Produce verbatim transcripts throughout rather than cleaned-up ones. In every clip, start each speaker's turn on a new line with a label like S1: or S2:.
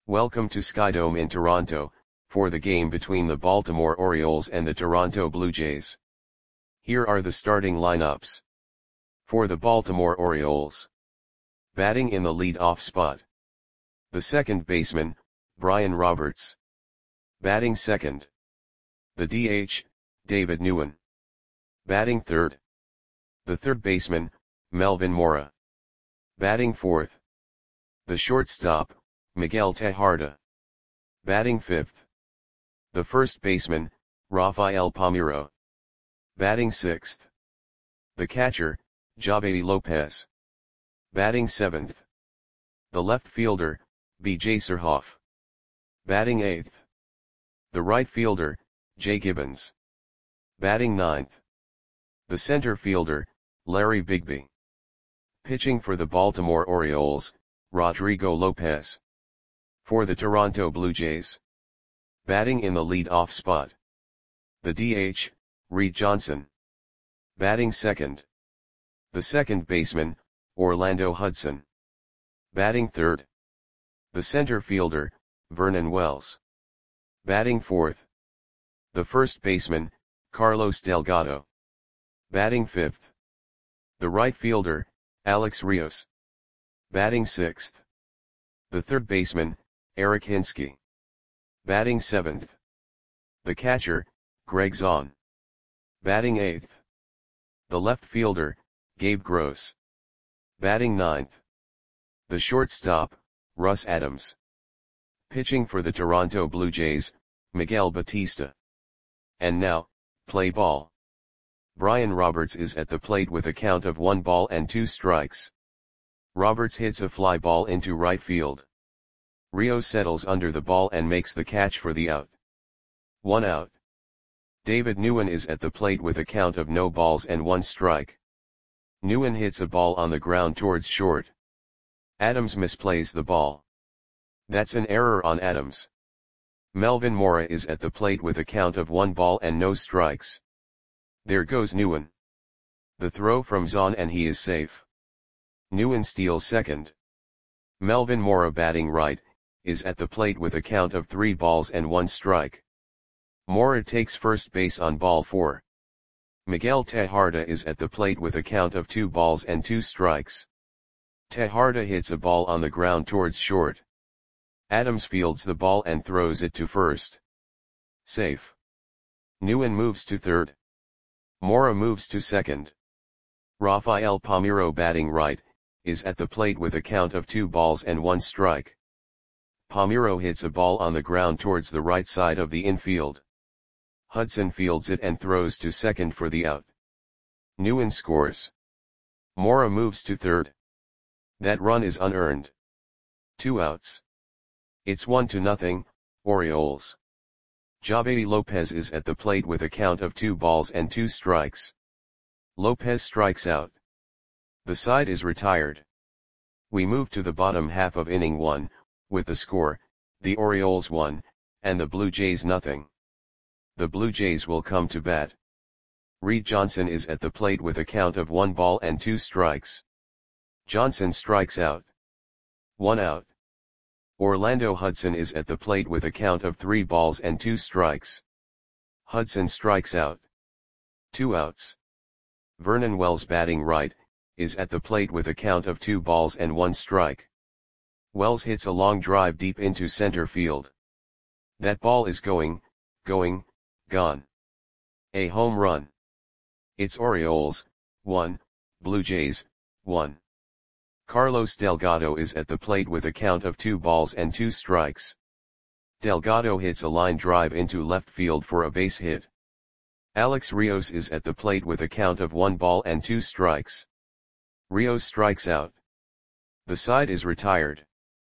S1: Welcome to Skydome in Toronto, for the game between the Baltimore Orioles and the Toronto Blue Jays. Here are the starting lineups. For the Baltimore Orioles. Batting in the lead-off spot. The second baseman, Brian Roberts. Batting second. The D H, David Nguyen. Batting third. The third baseman, Melvin Mora. Batting fourth. The shortstop, Miguel Tejada. Batting fifth. The first baseman, Rafael Palmeiro. Batting sixth. The catcher, Javedi Lopez. Batting seventh. The left fielder, B J Surhoff. Batting eighth. The right fielder, Jay Gibbons. Batting ninth. The center fielder, Larry Bigby. Pitching for the Baltimore Orioles, Rodrigo Lopez. For the Toronto Blue Jays. Batting in the lead-off spot. The D H, Reed Johnson. Batting second. The second baseman, Orlando Hudson. Batting third. The center fielder, Vernon Wells. Batting fourth. The first baseman, Carlos Delgado. Batting fifth. The right fielder, Alex Rios. Batting sixth. The third baseman, Eric Hinske. Batting seventh. The catcher, Greg Zahn. Batting eighth. The left fielder, Gabe Gross. Batting ninth. The shortstop, Russ Adams. Pitching for the Toronto Blue Jays, Miguel Batista. And now, play ball. Brian Roberts is at the plate with a count of one ball and two strikes. Roberts hits a fly ball into right field. Rios settles under the ball and makes the catch for the out. One out. David Nguyen is at the plate with a count of no balls and one strike. Nguyen hits a ball on the ground towards short. Adams misplays the ball. That's an error on Adams. Melvin Mora is at the plate with a count of one ball and no strikes. There goes Nguyen. The throw from Zahn and he is safe. Nguyen steals second. Melvin Mora batting right, is at the plate with a count of three balls and one strike. Mora takes first base on ball four. Miguel Tejada is at the plate with a count of two balls and two strikes. Tejada hits a ball on the ground towards short. Adams fields the ball and throws it to first. Safe. Nguyen moves to third. Mora moves to second. Rafael Palmeiro batting right, is at the plate with a count of two balls and one strike. Palmeiro hits a ball on the ground towards the right side of the infield. Hudson fields it and throws to second for the out. Nguyen scores. Mora moves to third. That run is unearned. Two outs. It's one to nothing, Orioles. Javedi Lopez is at the plate with a count of two balls and two strikes. Lopez strikes out. The side is retired. We move to the bottom half of inning one, with the score, the Orioles one, and the Blue Jays nothing. The Blue Jays will come to bat. Reed Johnson is at the plate with a count of one ball and two strikes. Johnson strikes out. One out. Orlando Hudson is at the plate with a count of three balls and two strikes. Hudson strikes out. Two outs. Vernon Wells batting right, is at the plate with a count of two balls and one strike. Wells hits a long drive deep into center field. That ball is going, going, gone. A home run. It's Orioles, one, Blue Jays, one. Carlos Delgado is at the plate with a count of two balls and two strikes. Delgado hits a line drive into left field for a base hit. Alex Rios is at the plate with a count of one ball and two strikes. Rios strikes out. The side is retired.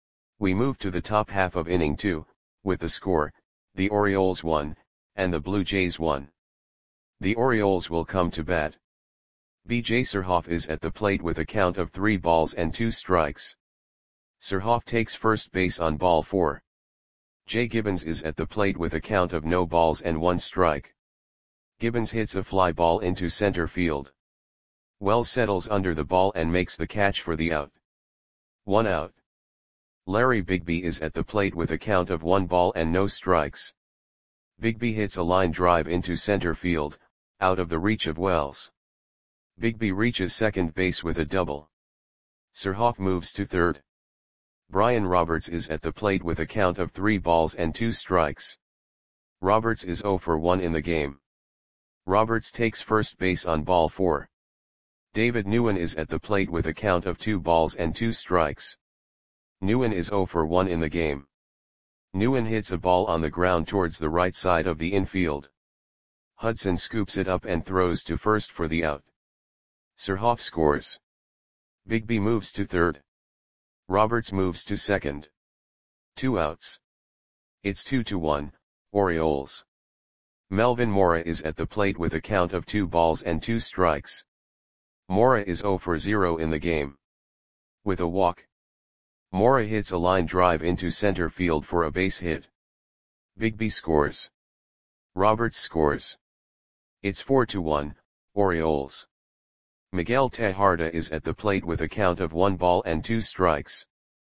S1: We move to the top half of inning two, with the score, the Orioles one, and the Blue Jays one. The Orioles will come to bat. B J Surhoff is at the plate with a count of three balls and two strikes. Surhoff takes first base on ball four. Jay Gibbons is at the plate with a count of no balls and one strike. Gibbons hits a fly ball into center field. Wells settles under the ball and makes the catch for the out. One out. Larry Bigby is at the plate with a count of one ball and no strikes. Bigby hits a line drive into center field, out of the reach of Wells. Bigby reaches second base with a double. Surhoff moves to third. Brian Roberts is at the plate with a count of three balls and two strikes. Roberts is oh for one in the game. Roberts takes first base on ball four. David Nguyen is at the plate with a count of two balls and two strikes. Nguyen is oh for one in the game. Nguyen hits a ball on the ground towards the right side of the infield. Hudson scoops it up and throws to first for the out. Surhoff scores. Bigby moves to third. Roberts moves to second. Two outs. It's two to one, Orioles. Melvin Mora is at the plate with a count of two balls and two strikes. Mora is oh for zero in the game. With a walk, Mora hits a line drive into center field for a base hit. Bigby scores. Roberts scores. It's four to one, Orioles. Miguel Tejada is at the plate with a count of one ball and two strikes.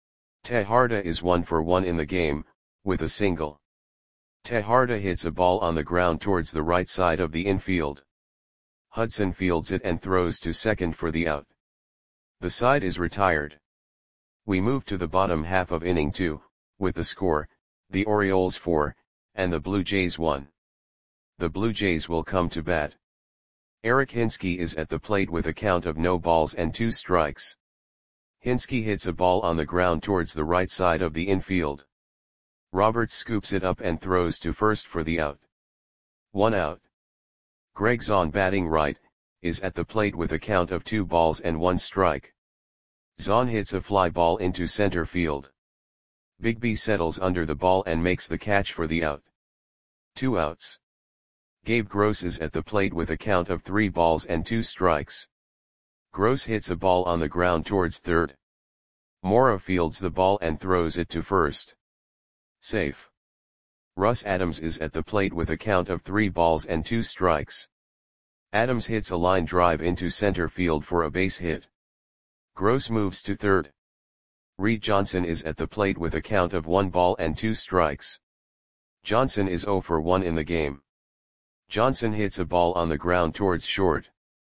S1: Tejada is one for one in the game, with a single. Tejada hits a ball on the ground towards the right side of the infield. Hudson fields it and throws to second for the out. The side is retired. We move to the bottom half of inning two, with the score, the Orioles four, and the Blue Jays one. The Blue Jays will come to bat. Eric Hinske is at the plate with a count of no balls and two strikes. Hinske hits a ball on the ground towards the right side of the infield. Roberts scoops it up and throws to first for the out. One out. Greg Zahn, batting right, is at the plate with a count of two balls and one strike. Zahn hits a fly ball into center field. Bigby settles under the ball and makes the catch for the out. Two outs. Gabe Gross is at the plate with a count of three balls and two strikes. Gross hits a ball on the ground towards third. Mora fields the ball and throws it to first. Safe. Russ Adams is at the plate with a count of three balls and two strikes. Adams hits a line drive into center field for a base hit. Gross moves to third. Reed Johnson is at the plate with a count of one ball and two strikes. Johnson is oh for one in the game. Johnson hits a ball on the ground towards short.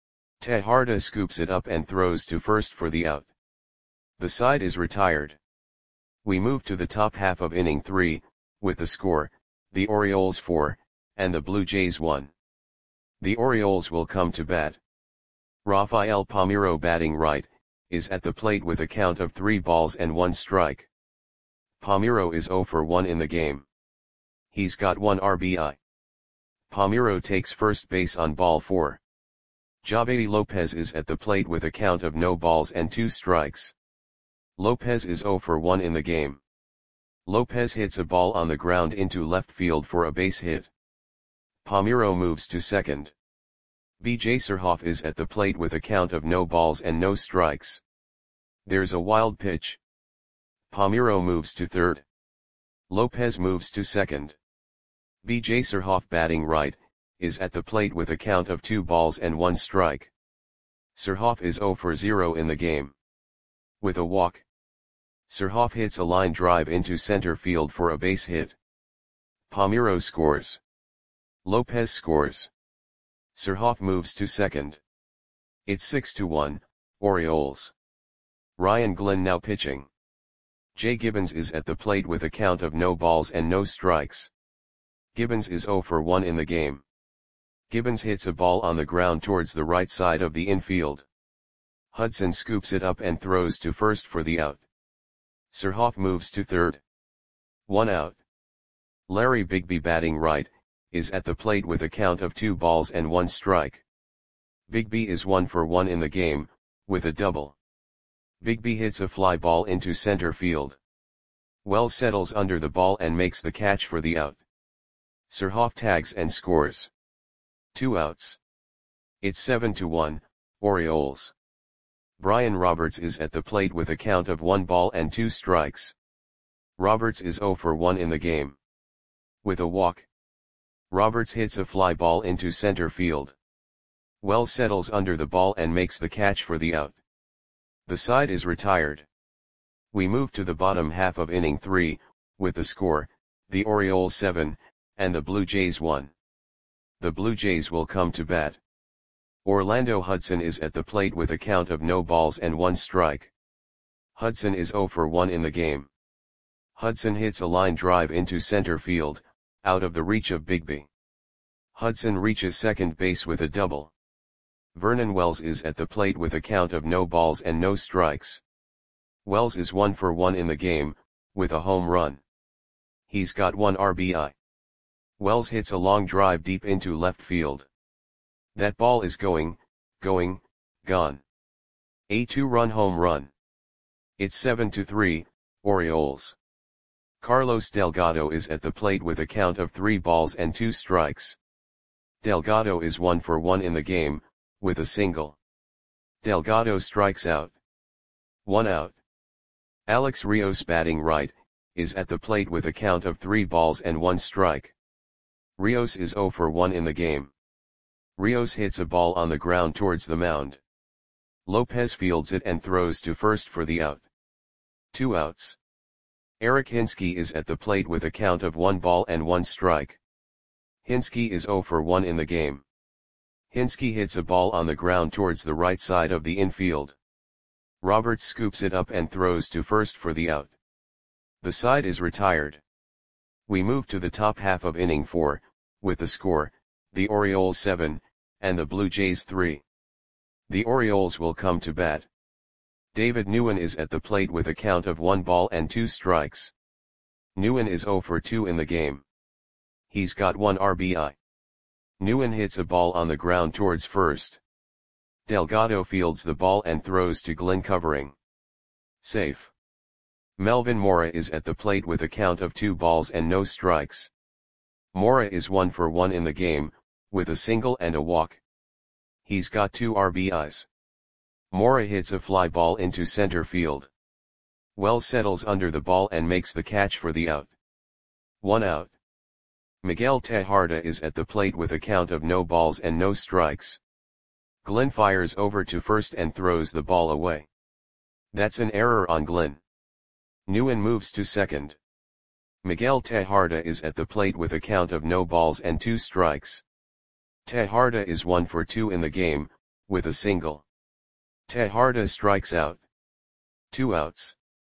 S1: Tejada scoops it up and throws to first for the out. The side is retired. We move to the top half of inning three, with the score, the Orioles four, and the Blue Jays one. The Orioles will come to bat. Rafael Palmeiro, batting right, is at the plate with a count of three balls and one strike. Palmeiro is oh for one in the game. He's got one R B I. Palmeiro takes first base on ball four. Javedi Lopez is at the plate with a count of no balls and two strikes. Lopez is oh for one in the game. Lopez hits a ball on the ground into left field for a base hit. Palmeiro moves to second. B J Surhoff is at the plate with a count of no balls and no strikes. There's a wild pitch. Palmeiro moves to third. Lopez moves to second. B J Surhoff, batting right, is at the plate with a count of two balls and one strike. Surhoff is oh for zero in the game. With a walk, Surhoff hits a line drive into center field for a base hit. Palmeiro scores. Lopez scores. Surhoff moves to second. It's six to one, Orioles. Ryan Glenn now pitching. Jay Gibbons is at the plate with a count of no balls and no strikes. Gibbons is oh for one in the game. Gibbons hits a ball on the ground towards the right side of the infield. Hudson scoops it up and throws to first for the out. Surhoff moves to third. One out. Larry Bigby, batting right, is at the plate with a count of two balls and one strike. Bigby is one for one in the game, with a double. Bigby hits a fly ball into center field. Wells settles under the ball and makes the catch for the out. Surhoff tags and scores. Two outs. It's seven to one, Orioles. Brian Roberts is at the plate with a count of one ball and two strikes. Roberts is oh for one in the game. With a walk, Roberts hits a fly ball into center field. Wells settles under the ball and makes the catch for the out. The side is retired. We move to the bottom half of inning three, with the score, the Orioles seven, and the Blue Jays one. The Blue Jays will come to bat. Orlando Hudson is at the plate with a count of no balls and one strike. Hudson is oh for one in the game. Hudson hits a line drive into center field, out of the reach of Bigby. Hudson reaches second base with a double. Vernon Wells is at the plate with a count of no balls and no strikes. Wells is one for one in the game, with a home run. He's got one R B I. Wells hits a long drive deep into left field. That ball is going, going, gone. A two-run home run. It's seven to three, Orioles. Carlos Delgado is at the plate with a count of three balls and two strikes. Delgado is one for one in the game, with a single. Delgado strikes out. One out. Alex Rios, batting right, is at the plate with a count of three balls and one strike. Rios is oh for one in the game. Rios hits a ball on the ground towards the mound. Lopez fields it and throws to first for the out. Two outs. Eric Hinske is at the plate with a count of one ball and one strike. Hinske is oh for one in the game. Hinske hits a ball on the ground towards the right side of the infield. Roberts scoops it up and throws to first for the out. The side is retired. We move to the top half of inning four, with the score, the Orioles seven, and the Blue Jays three. The Orioles will come to bat. David Nguyen is at the plate with a count of one ball and two strikes. Nguyen is oh for two in the game. He's got one R B I. Nguyen hits a ball on the ground towards first. Delgado fields the ball and throws to Glenn covering. Safe. Melvin Mora is at the plate with a count of two balls and no strikes. Mora is one for one in the game, with a single and a walk. He's got two R B Is. Mora hits a fly ball into center field. Wells settles under the ball and makes the catch for the out. One out. Miguel Tejada is at the plate with a count of no balls and no strikes. Glenn fires over to first and throws the ball away. That's an error on Glenn. Nguyen moves to second. Miguel Tejada is at the plate with a count of no balls and two strikes. Tejada is one for two in the game, with a single. Tejada strikes out. Two outs.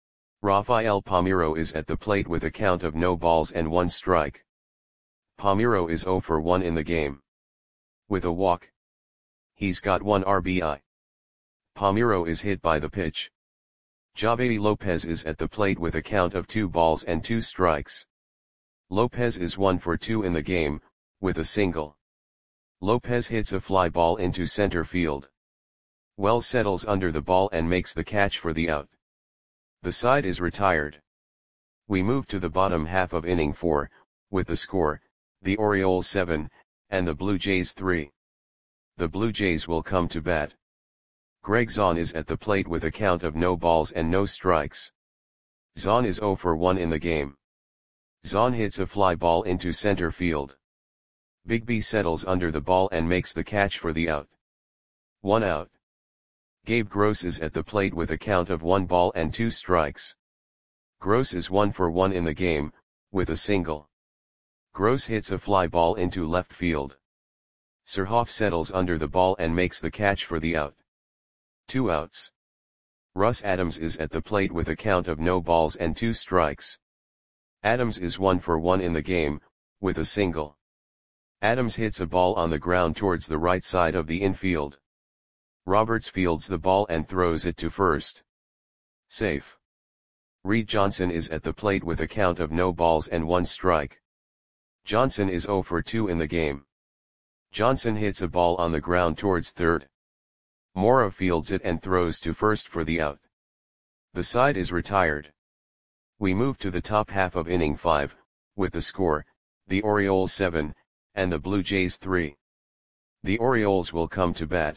S1: Rafael Palmeiro is at the plate with a count of no balls and one strike. Palmeiro is oh for one in the game. With a walk. He's got one R B I. Palmeiro is hit by the pitch. Javier Lopez is at the plate with a count of two balls and two strikes. Lopez is one for two in the game, with a single. Lopez hits a fly ball into center field. Wells settles under the ball and makes the catch for the out. The side is retired. We move to the bottom half of inning four, with the score, the Orioles seven, and the Blue Jays three. The Blue Jays will come to bat. Greg Zahn is at the plate with a count of no balls and no strikes. Zahn is oh for one in the game. Zahn hits a fly ball into center field. Bigby settles under the ball and makes the catch for the out. One out. Gabe Gross is at the plate with a count of one ball and two strikes. Gross is one for one in the game, with a single. Gross hits a fly ball into left field. Surhoff settles under the ball and makes the catch for the out. Two outs. Russ Adams is at the plate with a count of no balls and two strikes. Adams is one for one in the game, with a single. Adams hits a ball on the ground towards the right side of the infield. Roberts fields the ball and throws it to first. Safe. Reed Johnson is at the plate with a count of no balls and one strike. Johnson is oh for two in the game. Johnson hits a ball on the ground towards third. Mora fields it and throws to first for the out. The side is retired. We move to the top half of inning five, with the score, the Orioles seven, and the Blue Jays three. The Orioles will come to bat.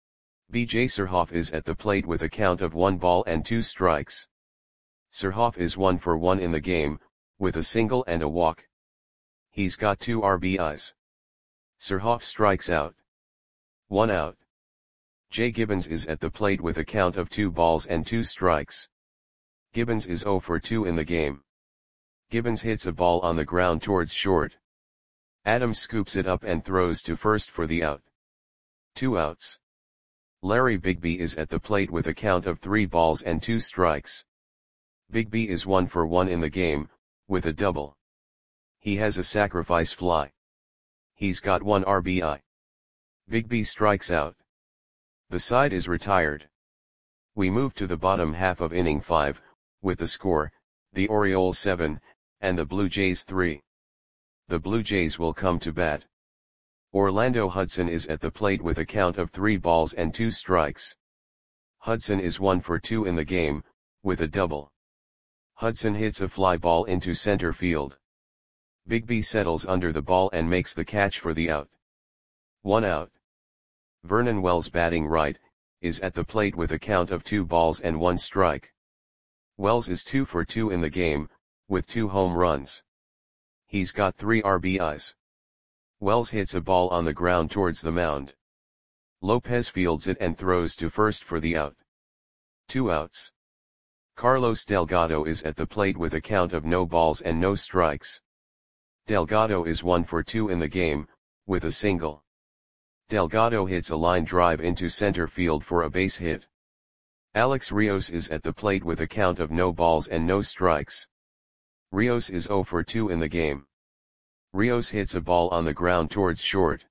S1: B J Surhoff is at the plate with a count of one ball and two strikes. Surhoff is one for one in the game, with a single and a walk. He's got two R B Is. Surhoff strikes out. One out. Jay Gibbons is at the plate with a count of two balls and two strikes. Gibbons is zero for two in the game. Gibbons hits a ball on the ground towards short. Adams scoops it up and throws to first for the out. Two outs. Larry Bigby is at the plate with a count of three balls and two strikes. Bigby is one for one in the game, with a double. He has a sacrifice fly. He's got one R B I. Bigby strikes out. The side is retired. We move to the bottom half of inning five, with the score, the Orioles seven, and the Blue Jays three. The Blue Jays will come to bat. Orlando Hudson is at the plate with a count of three balls and two strikes. Hudson is one for two in the game, with a double. Hudson hits a fly ball into center field. Bigby settles under the ball and makes the catch for the out. One out. Vernon Wells, batting right, is at the plate with a count of two balls and one strike. Wells is two for two in the game, with two home runs. He's got three R B Is. Wells hits a ball on the ground towards the mound. Lopez fields it and throws to first for the out. Two outs. Carlos Delgado is at the plate with a count of no balls and no strikes. Delgado is one for two in the game, with a single. Delgado hits a line drive into center field for a base hit. Alex Rios is at the plate with a count of no balls and no strikes. Rios is zero for two in the game. Rios hits a ball on the ground towards short.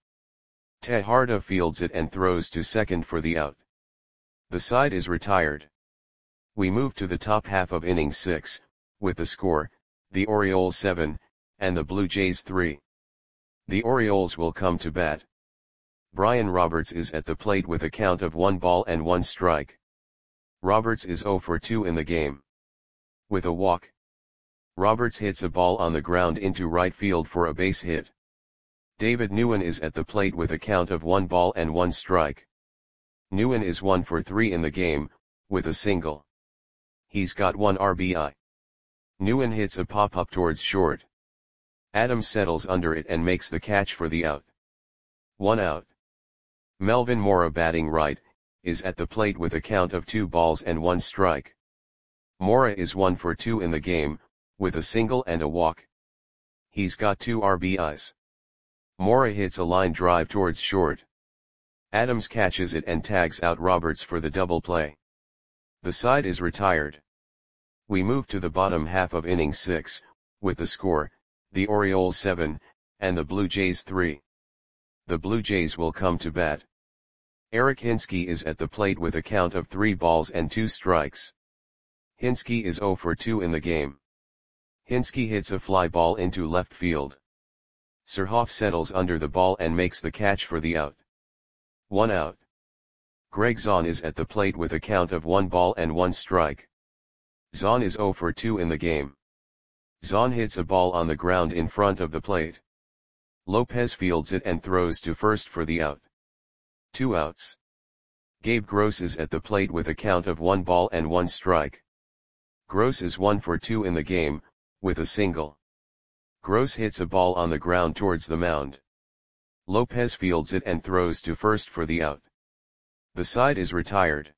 S1: Tejada fields it and throws to second for the out. The side is retired. We move to the top half of inning six, with the score, the Orioles seven, and the Blue Jays three. The Orioles will come to bat. Brian Roberts is at the plate with a count of one ball and one strike. Roberts is zero for two in the game. With a walk. Roberts hits a ball on the ground into right field for a base hit. David Nguyen is at the plate with a count of one ball and one strike. Nguyen is one for three in the game, with a single. He's got one R B I. Nguyen hits a pop-up towards short. Adams settles under it and makes the catch for the out. One out. Melvin Mora, batting right, is at the plate with a count of two balls and one strike. Mora is one for two in the game, with a single and a walk. He's got two R B Is. Mora hits a line drive towards short. Adams catches it and tags out Roberts for the double play. The side is retired. We move to the bottom half of inning six, with the score, the Orioles seven, and the Blue Jays three. The Blue Jays will come to bat. Eric Hinske is at the plate with a count of three balls and two strikes. Hinske is zero for two in the game. Hinske hits a fly ball into left field. Surhoff settles under the ball and makes the catch for the out. One out. Greg Zahn is at the plate with a count of one ball and one strike. Zahn is zero for two in the game. Zahn hits a ball on the ground in front of the plate. Lopez fields it and throws to first for the out. Two outs. Gabe Gross is at the plate with a count of one ball and one strike. Gross is one for two in the game, with a single. Gross hits a ball on the ground towards the mound. Lopez fields it and throws to first for the out. The side is retired.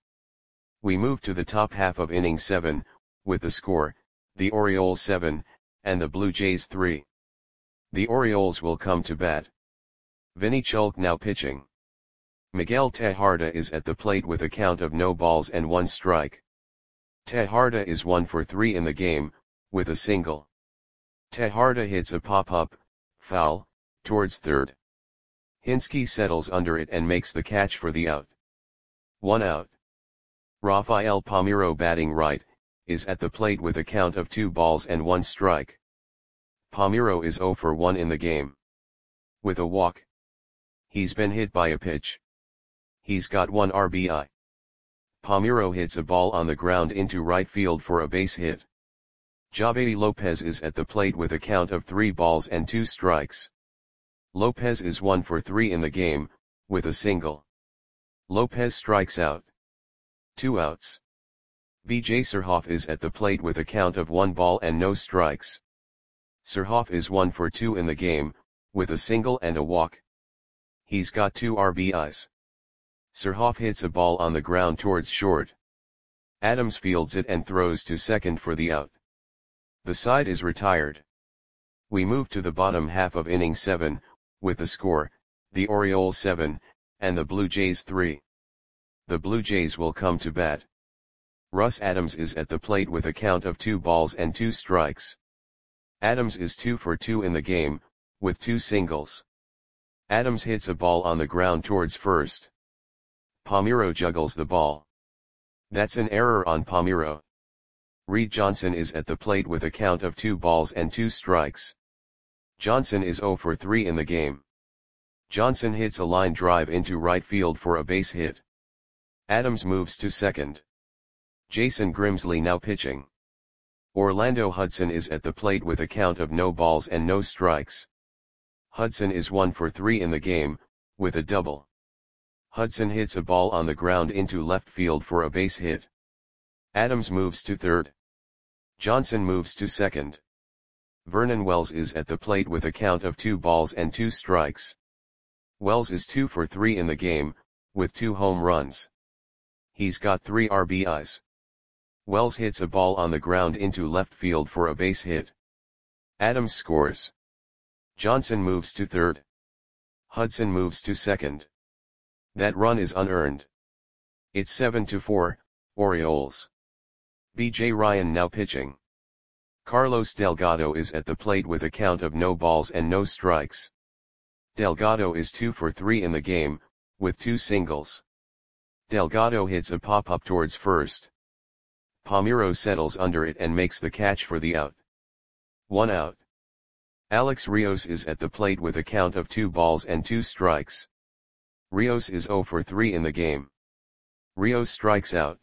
S1: We move to the top half of inning seven, with the score, the Orioles seven, and the Blue Jays three. The Orioles will come to bat. Vinny Chulk now pitching. Miguel Tejada is at the plate with a count of no balls and one strike. Tejada is one for three in the game, with a single. Tejada hits a pop-up, foul, towards third. Hinske settles under it and makes the catch for the out. One out. Rafael Palmeiro, batting right, is at the plate with a count of two balls and one strike. Palmeiro is zero for one in the game. With a walk. He's been hit by a pitch. He's got one R B I. Palmeiro hits a ball on the ground into right field for a base hit. Javedi Lopez is at the plate with a count of three balls and two strikes. Lopez is one for three in the game, with a single. Lopez strikes out. Two outs. B J Surhoff is at the plate with a count of one ball and no strikes. Surhoff is one for two in the game, with a single and a walk. He's got two R B Is. Surhoff hits a ball on the ground towards short. Adams fields it and throws to second for the out. The side is retired. We move to the bottom half of inning seven, with the score, the Orioles seven, and the Blue Jays three. The Blue Jays will come to bat. Russ Adams is at the plate with a count of two balls and two strikes. Adams is two for two in the game, with two singles. Adams hits a ball on the ground towards first. Palmeiro juggles the ball. That's an error on Palmeiro. Reed Johnson is at the plate with a count of two balls and two strikes. Johnson is zero for three in the game. Johnson hits a line drive into right field for a base hit. Adams moves to second. Jason Grimsley now pitching. Orlando Hudson is at the plate with a count of no balls and no strikes. Hudson is one for three in the game, with a double. Hudson hits a ball on the ground into left field for a base hit. Adams moves to third. Johnson moves to second. Vernon Wells is at the plate with a count of two balls and two strikes. Wells is two for three in the game, with two home runs. He's got three R B Is. Wells hits a ball on the ground into left field for a base hit. Adams scores. Johnson moves to third. Hudson moves to second. That run is unearned. It's seven to four, Orioles. B J Ryan now pitching. Carlos Delgado is at the plate with a count of no balls and no strikes. Delgado is two for three in the game, with two singles. Delgado hits a pop-up towards first. Palmeiro settles under it and makes the catch for the out. One out. Alex Rios is at the plate with a count of two balls and two strikes. Rios is zero for three in the game. Rios strikes out.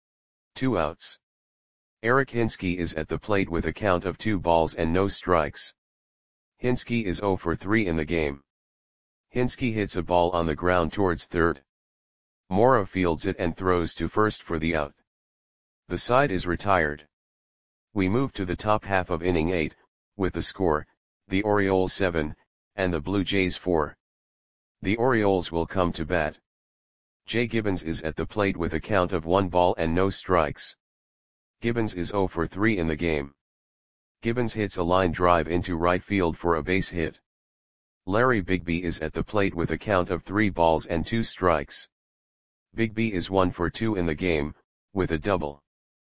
S1: Two outs. Eric Hinske is at the plate with a count of two balls and no strikes. Hinske is zero for three in the game. Hinske hits a ball on the ground towards third. Mora fields it and throws to first for the out. The side is retired. We move to the top half of inning eight, with the score, the Orioles seven, and the Blue Jays four. The Orioles will come to bat. Jay Gibbons is at the plate with a count of one ball and no strikes. Gibbons is zero for three in the game. Gibbons hits a line drive into right field for a base hit. Larry Bigby is at the plate with a count of three balls and two strikes. Bigby is one for two in the game, with a double.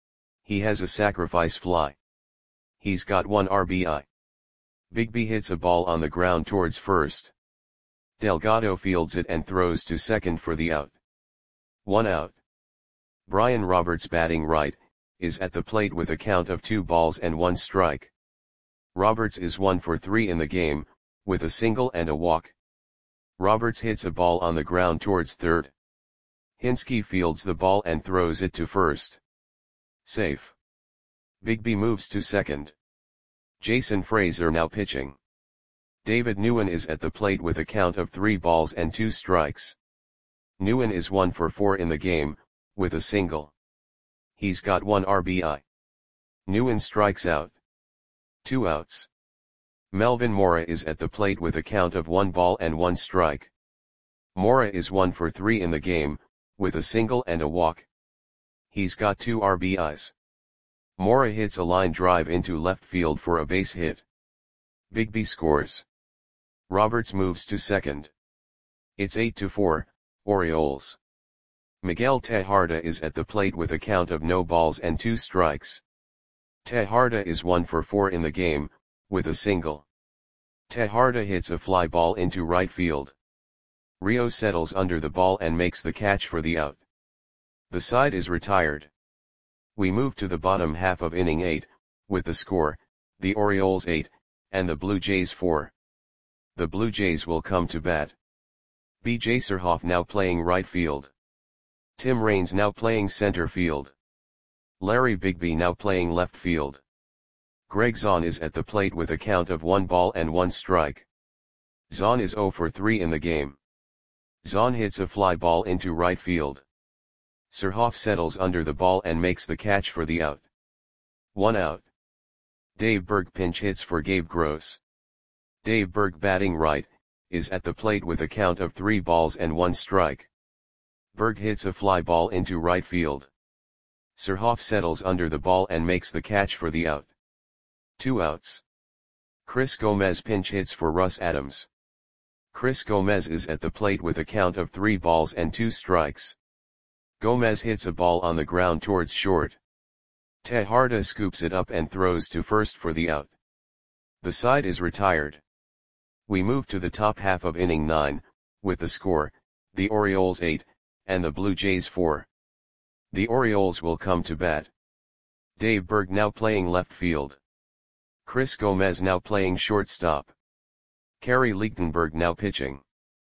S1: He has a sacrifice fly. He's got one R B I. Bigby hits a ball on the ground towards first. Delgado fields it and throws to second for the out. One out. Brian Roberts batting right, is at the plate with a count of two balls and one strike. Roberts is one for three in the game, with a single and a walk. Roberts hits a ball on the ground towards third. Hinske fields the ball and throws it to first. Safe. Bigby moves to second. Jason Frazier now pitching. David Nguyen is at the plate with a count of three balls and two strikes. Nguyen is one for four in the game, with a single. He's got one R B I. Nguyen strikes out. Two outs. Melvin Mora is at the plate with a count of one ball and one strike. Mora is one for three in the game, with a single and a walk. He's got two R B Is. Mora hits a line drive into left field for a base hit. Bigby scores. Roberts moves to second. It's eight to four, Orioles. Miguel Tejada is at the plate with a count of no balls and two strikes. Tejada is one for four in the game, with a single. Tejada hits a fly ball into right field. Rio settles under the ball and makes the catch for the out. The side is retired. We move to the bottom half of inning eight, with the score, the Orioles eight, and the Blue Jays four. The Blue Jays will come to bat. B J Surhoff now playing right field. Tim Raines now playing center field. Larry Bigby now playing left field. Greg Zahn is at the plate with a count of one ball and one strike. Zahn is zero for three in the game. Zahn hits a fly ball into right field. Surhoff settles under the ball and makes the catch for the out. One out. Dave Berg pinch hits for Gabe Gross. Dave Berg batting right, is at the plate with a count of three balls and one strike. Berg hits a fly ball into right field. Surhoff settles under the ball and makes the catch for the out. Two outs. Chris Gomez pinch hits for Russ Adams. Chris Gomez is at the plate with a count of three balls and two strikes. Gomez hits a ball on the ground towards short. Tejada scoops it up and throws to first for the out. The side is retired. We move to the top half of inning nine, with the score, the Orioles eight, and the Blue Jays four. The Orioles will come to bat. Dave Berg now playing left field. Chris Gomez now playing shortstop. Kerry Lichtenberg now pitching.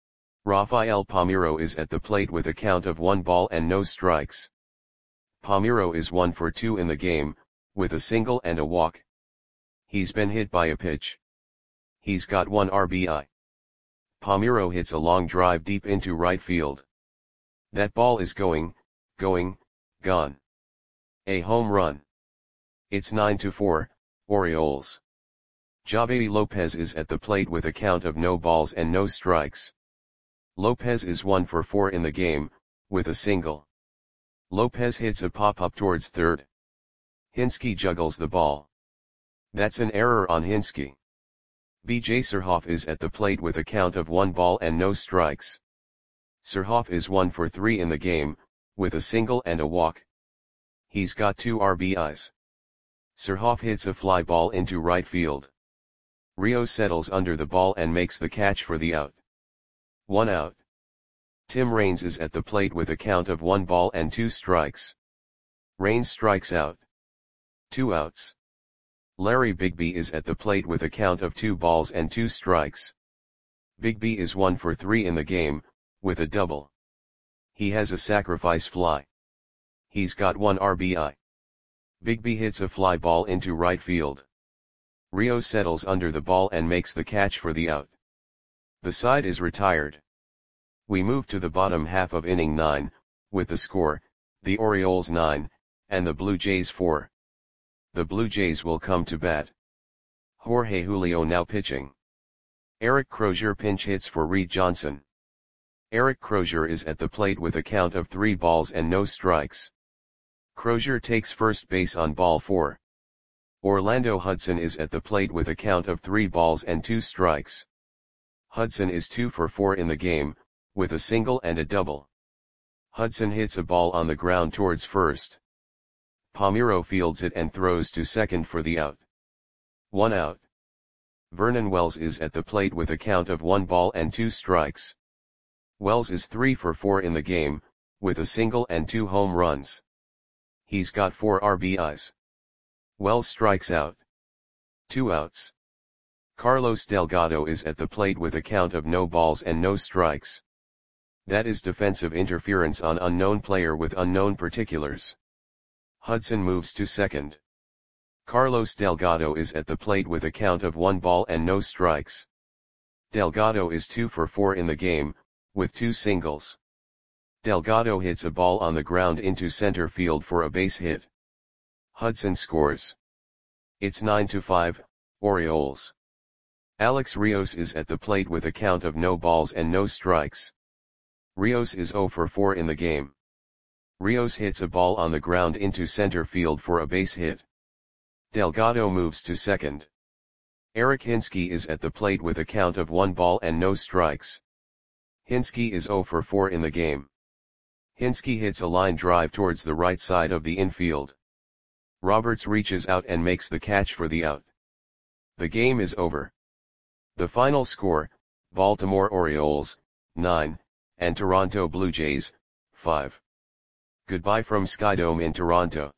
S1: Rafael Palmeiro is at the plate with a count of one ball and no strikes. Palmeiro is one for two in the game, with a single and a walk. He's been hit by a pitch. He's got one R B I. Palmeiro hits a long drive deep into right field. That ball is going, going, gone. A home run. It's nine to four, Orioles. Javi Lopez is at the plate with a count of no balls and no strikes. Lopez is one for four in the game, with a single. Lopez hits a pop-up towards third. Hinske juggles the ball. That's an error on Hinske. B J Surhoff is at the plate with a count of one ball and no strikes. Surhoff is one for three in the game, with a single and a walk. He's got two R B Is. Surhoff hits a fly ball into right field. Rios settles under the ball and makes the catch for the out. One out. Tim Raines is at the plate with a count of one ball and two strikes. Raines strikes out. Two outs. Larry Bigby is at the plate with a count of two balls and two strikes. Bigby is one for three in the game, with a double. He has a sacrifice fly. He's got one R B I. Bigby hits a fly ball into right field. Rios settles under the ball and makes the catch for the out. The side is retired. We move to the bottom half of inning nine, with the score, the Orioles nine, and the Blue Jays four. The Blue Jays will come to bat. Jorge Julio now pitching. Eric Crozier pinch hits for Reed Johnson. Eric Crozier is at the plate with a count of three balls and no strikes. Crozier takes first base on ball four. Orlando Hudson is at the plate with a count of three balls and two strikes. Hudson is two for four in the game, with a single and a double. Hudson hits a ball on the ground towards first. Palmeiro fields it and throws to second for the out. One out. Vernon Wells is at the plate with a count of one ball and two strikes. Wells is three for four in the game, with a single and two home runs. He's got four R B Is. Wells strikes out. Two outs. Carlos Delgado is at the plate with a count of no balls and no strikes. That is defensive interference on unknown player with unknown particulars. Hudson moves to second. Carlos Delgado is at the plate with a count of one ball and no strikes. Delgado is two for four in the game, with two singles. Delgado hits a ball on the ground into center field for a base hit. Hudson scores. It's nine to five, Orioles. Alex Rios is at the plate with a count of no balls and no strikes. Rios is zero for four in the game. Rios hits a ball on the ground into center field for a base hit. Delgado moves to second. Eric Hinske is at the plate with a count of one ball and no strikes. Hinske is zero for four in the game. Hinske hits a line drive towards the right side of the infield. Roberts reaches out and makes the catch for the out. The game is over. The final score, Baltimore Orioles, nine, and Toronto Blue Jays, five. Goodbye from Skydome in Toronto.